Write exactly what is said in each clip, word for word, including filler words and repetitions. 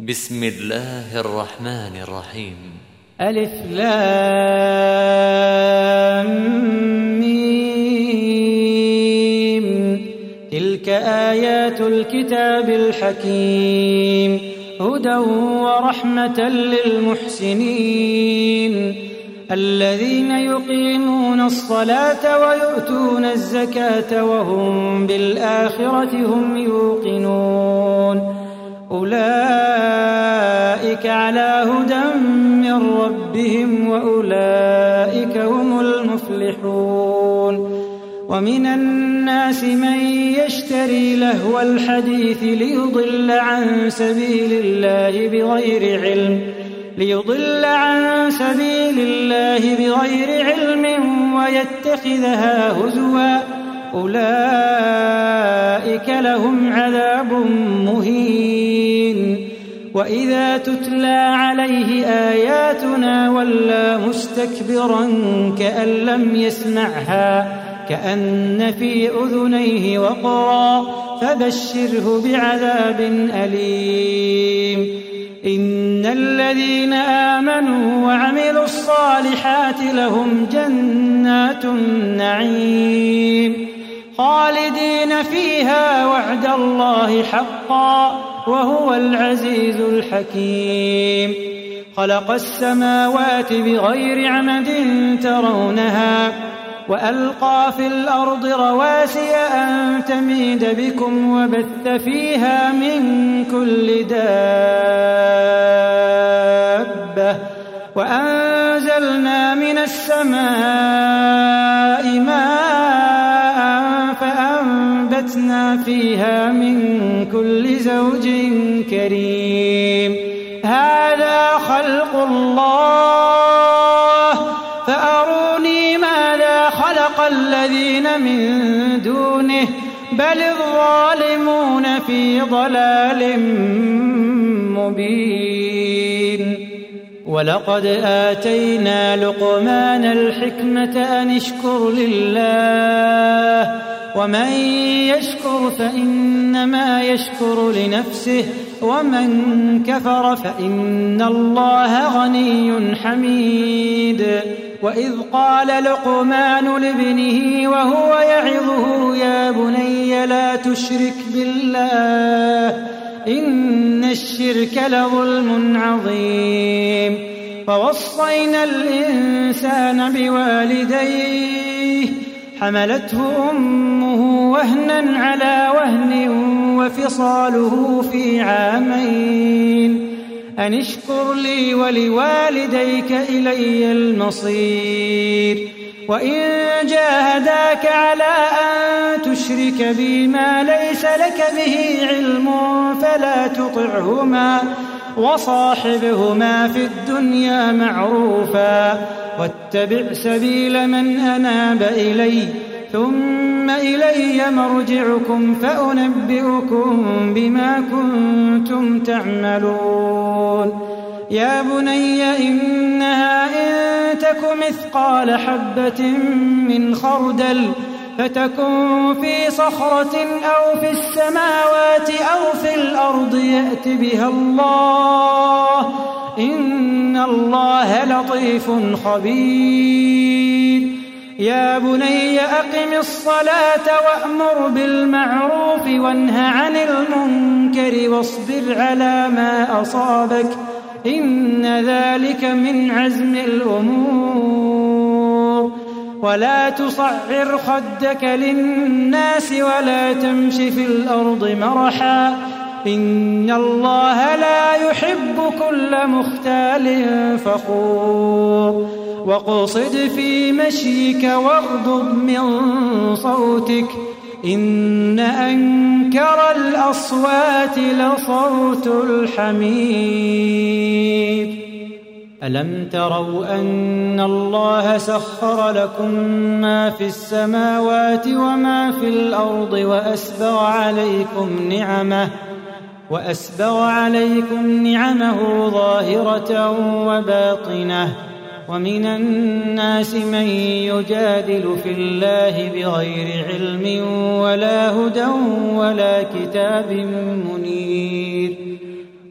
بسم الله الرحمن الرحيم. ألف لام ميم. تلك آيات الكتاب الحكيم، هدى ورحمة للمحسنين الذين يقيمون الصلاة ويؤتون الزكاة وهم بالآخرة هم يوقنون. أولئك على هدى من ربهم وأولئك هم المفلحون. ومن الناس من يشتري لهو الحديث ليضل عن سبيل الله بغير علم ليضل عن سبيل الله بغير علم ويتخذها هزوا، أولئك لهم عذاب مهين. وإذا تتلى عليه آياتنا ولى مستكبرا كأن لم يسمعها كأن في أذنيه وقرا، فبشره بعذاب أليم. إن الذين آمنوا وعملوا الصالحات لهم جنات النعيم خالدين فيها وعد الله حقا وهو العزيز الحكيم. خلق السماوات بغير عمد ترونها وألقى في الأرض رواسي أن تميد بكم وبث فيها من كل دابة وأنزلنا من السماء ماء فأنبتنا فيها من كل زوج كريم. هذا خلق الله فأروني ماذا خلق الذين من دونه بل الظالمون في ضلال مبين. ولقد آتينا لقمان الحكمة أن اشكر لله ومن يشكر فإنما يشكر لنفسه ومن كفر فإن الله غني حميد. وإذ قال لقمان لابنه وهو يعظه يا بني لا تشرك بالله إن الشرك لظلم عظيم. فوصينا الإنسان بوالديه حملته أمه وهنا على وهن وفصاله في عامين أن اشكر لي ولوالديك إلي المصير. وإن جاهداك على أن تشرك بي ما ليس لك به علم فلا تطعهما وصاحبهما في الدنيا معروفا واتبع سبيل من أناب إلي ثم إلي مرجعكم فأنبئكم بما كنتم تعملون. يا بني إنها إن تك مثقال حبة من خردل فتكن في صخرة أو في السماوات أو في الأرض يأت بها الله إن الله لطيف خبير. يا بني أقم الصلاة وأمر بالمعروف وانه عن المنكر واصبر على ما أصابك إن ذلك من عزم الأمور. ولا تصعر خدك للناس ولا تمش في الأرض مرحا إن الله لا يحب كل مختال فخور. وقصد في مشيك واغضض من صوتك إن أنكر الأصوات لصوت الحمير. ألم تروا أن الله سخر لكم ما في السماوات وما في الأرض وأسبغ عليكم نعمه وأسبغ عليكم نعمه ظاهرة وباطنة ومن الناس من يجادل في الله بغير علم ولا هدى ولا كتاب منير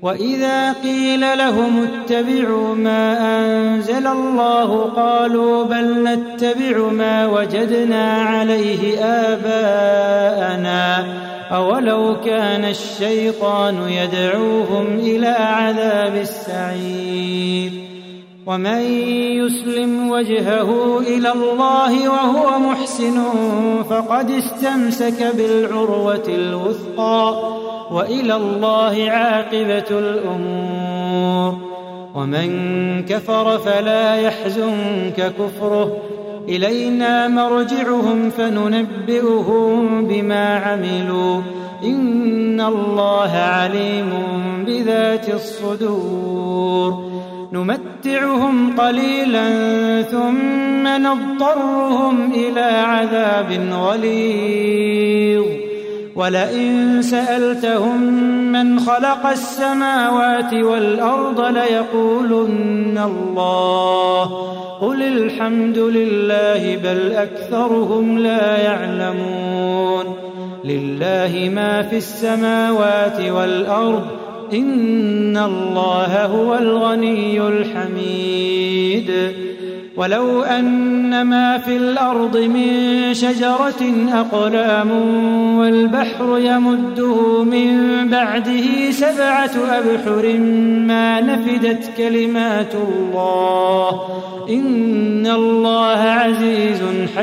وإذا قيل لهم اتبعوا ما أنزل الله قالوا بل نتبع ما وجدنا عليه آباءنا أولو كان الشيطان يدعوهم إلى عذاب السعير ومن يسلم وجهه إلى الله وهو محسن فقد استمسك بالعروة الوثقى وإلى الله عاقبة الأمور ومن كفر فلا يحزنك كفره إلينا مرجعهم فننبئهم بما عملوا إن الله عليم بذات الصدور نمتعهم قليلا ثم نضطرهم إلى عذاب غليظ ولئن سألتهم من خلق السماوات والأرض ليقولن الله قل الحمد لله بل أكثرهم لا يعلمون لله ما في السماوات والأرض إن الله هو الغني الحميد ولو أن ما في الأرض من شجرة أقلام والبحر يمده من بعده سبعة أبحر ما نفدت كلمات الله إن الله عزيز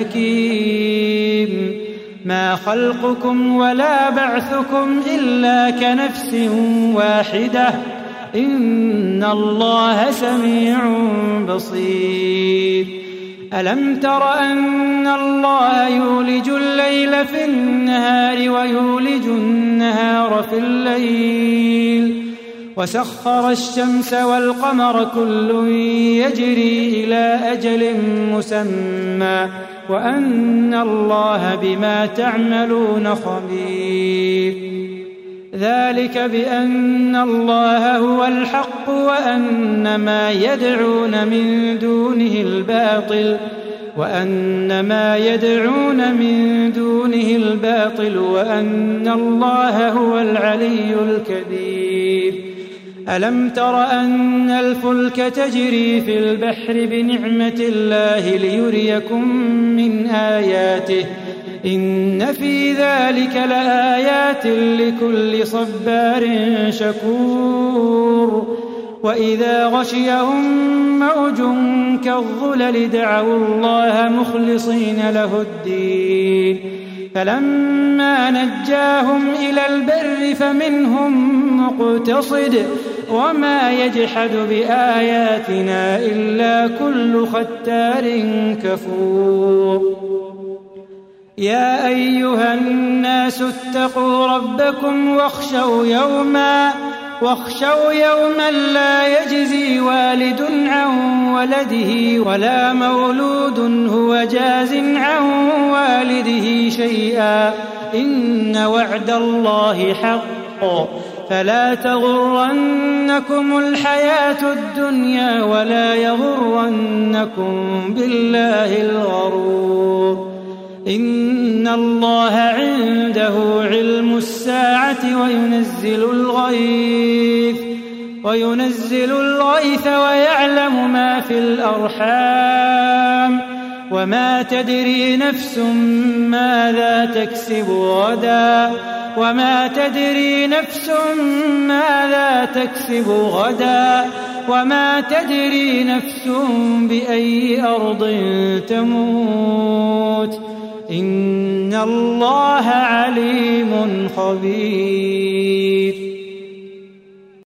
حكيم ما خلقكم ولا بعثكم إلا كنفس واحدة إن الله سميع بصير ألم تر أن الله يولج الليل في النهار ويولج النهار في الليل وسخر الشمس والقمر كل يجري إلى أجل مسمى وأن الله بما تعملون خبير ذلك بأن الله هو الحق وأن ما يدعون من دونه الباطل وأن ما يدعون من دونه الباطل وأن الله هو العلي الكبير ألم تر أن الفلك تجري في البحر بنعمة الله ليريكم من آياته إن في ذلك لآيات لكل صبار شكور وإذا غشيهم موج كالظلل دعوا الله مخلصين له الدين فلما نجاهم إلى البر فمنهم مقتصد وما يجحد بآياتنا إلا كل ختار كفور يا أيها الناس اتقوا ربكم واخشوا يوما واخشوا يوما لا يجزي والد عن ولده ولا مولود هو جاز عن والده شيئا إن وعد الله حق فلا تغرنكم الحياة الدنيا ولا يغرنكم بالله الغرور إن الله عنده علم الساعة وينزل الغيث وينزل الغيث ويعلم ما في الأرحام وما تدري نفس ماذا تكسب غدا وما تدري نفس ماذا تكسب غدا وما تدري نفس بأي أرض تموت إن الله عليم خبير